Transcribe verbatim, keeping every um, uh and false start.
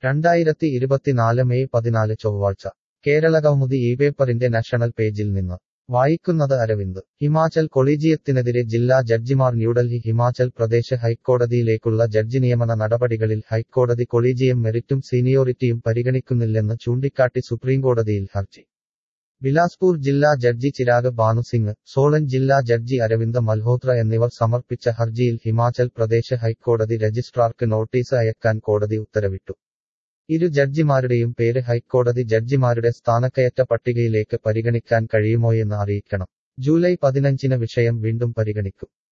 രണ്ടായിരത്തി ഇരുപത്തിനാല് മെയ് പതിനാല് ചൊവ്വാഴ്ച കേരളകൗമുദി ഈ പേപ്പറിന്റെ നാഷണൽ പേജിൽ നിന്ന് വായിക്കുന്നത് അരവിന്ദ് ഹിമാചൽ കൊളീജിയത്തിനെതിരെ ജില്ലാ ജഡ്ജിമാർ ന്യൂഡൽഹി ഹിമാചൽ പ്രദേശ് ഹൈക്കോടതിയിലേക്കുള്ള ജഡ്ജി നിയമന നടപടികളിൽ ഹൈക്കോടതി കൊളീജിയം മെറിറ്റും സീനിയോറിറ്റിയും പരിഗണിക്കുന്നില്ലെന്ന് ചൂണ്ടിക്കാട്ടി സുപ്രീംകോടതിയിൽ ഹർജി ബിലാസ്പൂർ ജില്ലാ ജഡ്ജി ചിരാഗ് ഭാനുസിംഗ് സോളൻ ജില്ലാ ജഡ്ജി അരവിന്ദ് മൽഹോത്ര എന്നിവർ സമർപ്പിച്ച ഹർജിയിൽ ഹിമാചൽ പ്രദേശ് ഹൈക്കോടതി രജിസ്ട്രാർക്ക് നോട്ടീസ് അയക്കാൻ കോടതി ഉത്തരവിട്ടു ഇരു ജഡ്ജിമാരുടെയും പേര് ഹൈക്കോടതി ജഡ്ജിമാരുടെ സ്ഥാനക്കയറ്റ പട്ടികയിലേക്ക് പരിഗണിക്കാൻ കഴിയുമോയെന്ന് അറിയിക്കണം ജൂലൈ പതിനഞ്ചിന് വിഷയം വീണ്ടും പരിഗണിക്കും